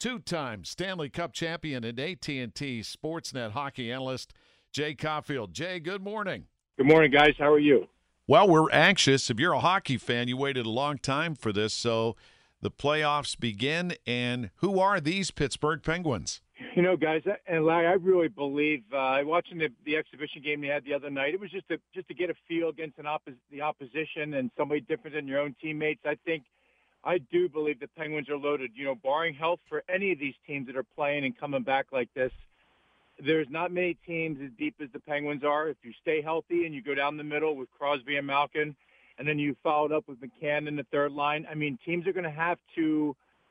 two-time Stanley Cup champion and AT&T Sportsnet hockey analyst, Jay Caulfield. Jay, good morning. Good morning, guys. How are you? Well, we're anxious. If you're a hockey fan, you waited a long time for this, so the playoffs begin, and who are these Pittsburgh Penguins? You know, guys, and Larry, I really believe watching the exhibition game they had the other night, it was just to get a feel against the opposition and somebody different than your own teammates. I do believe the Penguins are loaded. You know, barring health for any of these teams that are playing and coming back like this, there's not many teams as deep as the Penguins are. If you stay healthy and you go down the middle with Crosby and Malkin, and then you followed up with McCann in the third line, I mean, teams are going to have to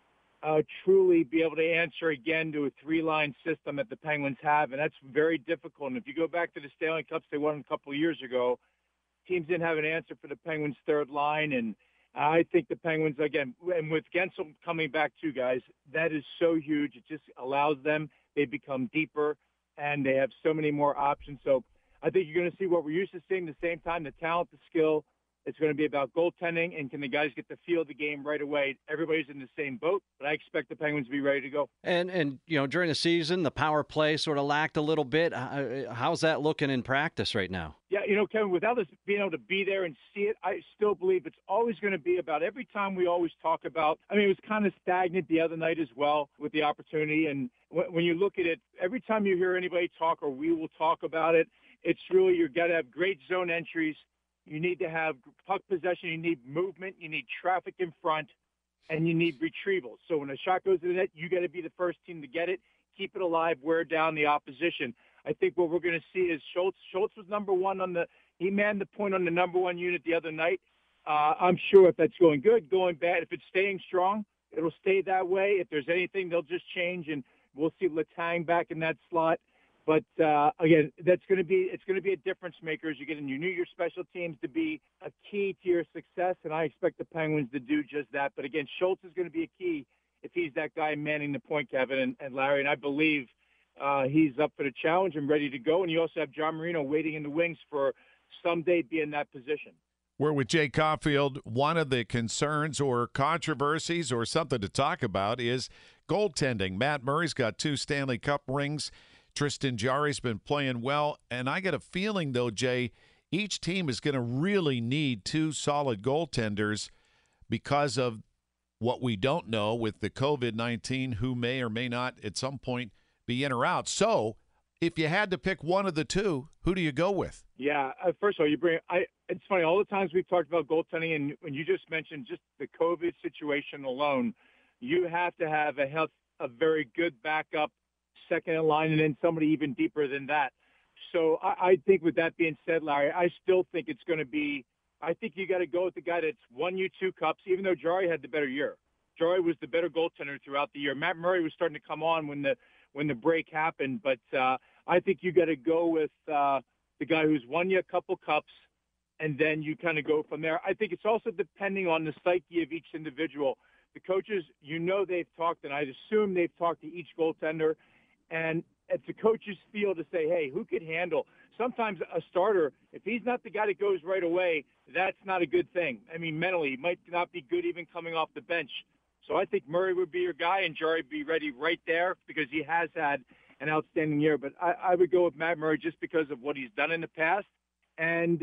truly be able to answer again to a three-line system that the Penguins have, and that's very difficult. And if you go back to the Stanley Cups they won a couple of years ago, teams didn't have an answer for the Penguins' third line, and I think the Penguins, again, and with Gensel coming back too, guys, that is so huge. It just allows them, they become deeper, and they have so many more options. So I think you're going to see what we're used to seeing at the same time, the talent, the skill. It's going to be about goaltending, and can the guys get the feel of the game right away? Everybody's in the same boat, but I expect the Penguins to be ready to go. And you know, during the season, the power play sort of lacked a little bit. How's that looking in practice right now? Yeah, you know, Kevin, without us being able to be there and see it, I still believe it's always going to be about every time we always talk about. I mean, it was kind of stagnant the other night as well with the opportunity. And when you look at it, every time you hear anybody talk or we will talk about it, it's really you got to have great zone entries. You need to have puck possession. You need movement. You need traffic in front, and you need retrieval. So when a shot goes to the net, you got to be the first team to get it, keep it alive, wear down the opposition. I think what we're going to see is Schultz. Schultz was number one he manned the point on the number one unit the other night. I'm sure if that's going good, going bad, if it's staying strong, it'll stay that way. If there's anything, they'll just change, and we'll see Letang back in that slot. But again, it's going to be a difference maker as you get in. You need your special teams to be a key to your success, and I expect the Penguins to do just that. But again, Schultz is going to be a key if he's that guy manning the point, Kevin and Larry. And I believe he's up for the challenge and ready to go. And you also have John Marino waiting in the wings for someday be in that position. We're with Jay Caulfield. One of the concerns or controversies or something to talk about is goaltending. Matt Murray's got 2 Stanley Cup rings. Tristan Jarry's been playing well, and I get a feeling, though, Jay, each team is going to really need 2 solid goaltenders because of what we don't know with the COVID-19, who may or may not at some point be in or out. So if you had to pick one of the 2, who do you go with? Yeah, first of all, it's funny, all the times we've talked about goaltending, and when you just mentioned just the COVID situation alone, you have to have a very good backup second in line, and then somebody even deeper than that. So I think with that being said, Larry, I still think it's going to be – I think you got to go with the guy that's won you 2 cups, even though Jarry had the better year. Jarry was the better goaltender throughout the year. Matt Murray was starting to come on when the break happened, but I think you got to go with the guy who's won you a couple cups, and then you kind of go from there. I think it's also depending on the psyche of each individual. The coaches, you know, they've talked, and I assume they've talked to each goaltender. And it's the coach's feel to say, hey, who could handle? Sometimes a starter, if he's not the guy that goes right away, that's not a good thing. I mean, mentally, he might not be good even coming off the bench. So I think Murray would be your guy, and Jarry would be ready right there because he has had an outstanding year. But I would go with Matt Murray just because of what he's done in the past. And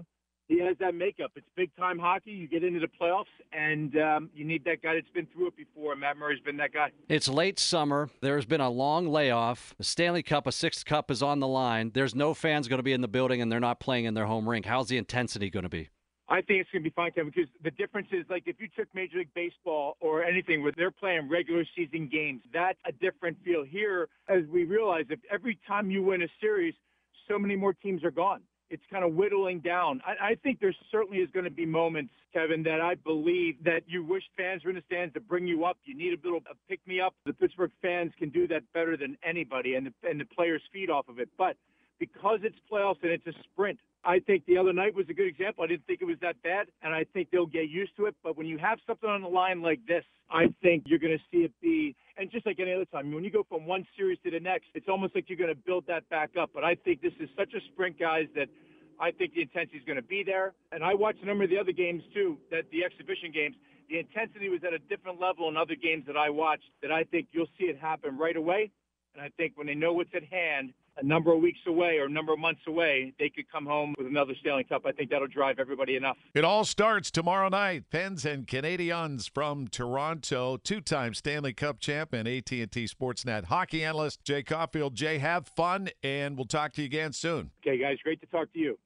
he has that makeup. It's big-time hockey. You get into the playoffs, and you need that guy that's been through it before, and Matt Murray's been that guy. It's late summer. There's been a long layoff. The Stanley Cup, a 6th cup, is on the line. There's no fans going to be in the building, and they're not playing in their home rink. How's the intensity going to be? I think it's going to be fine, Kevin, because the difference is, like, if you took Major League Baseball or anything where they're playing regular season games, that's a different feel. Here, as we realize, if every time you win a series, so many more teams are gone. It's kind of whittling down. I think there certainly is going to be moments, Kevin, that I believe that you wish fans were in the stands to bring you up. You need a little pick-me-up. The Pittsburgh fans can do that better than anybody, and the players feed off of it. But because it's playoffs and it's a sprint, I think the other night was a good example. I didn't think it was that bad, and I think they'll get used to it. But when you have something on the line like this, I think you're going to see it be – and just like any other time, when you go from one series to the next, it's almost like you're going to build that back up. But I think this is such a sprint, guys, that I think the intensity is going to be there. And I watched a number of the other games, too, the exhibition games. The intensity was at a different level in other games that I watched that I think you'll see it happen right away. And I think when they know what's at hand, a number of weeks away or a number of months away, they could come home with another Stanley Cup. I think that'll drive everybody enough. It all starts tomorrow night. Pens and Canadiens from Toronto. Two-time Stanley Cup champ and AT&T Sportsnet hockey analyst Jay Caulfield. Jay, have fun, and we'll talk to you again soon. Okay, guys, great to talk to you.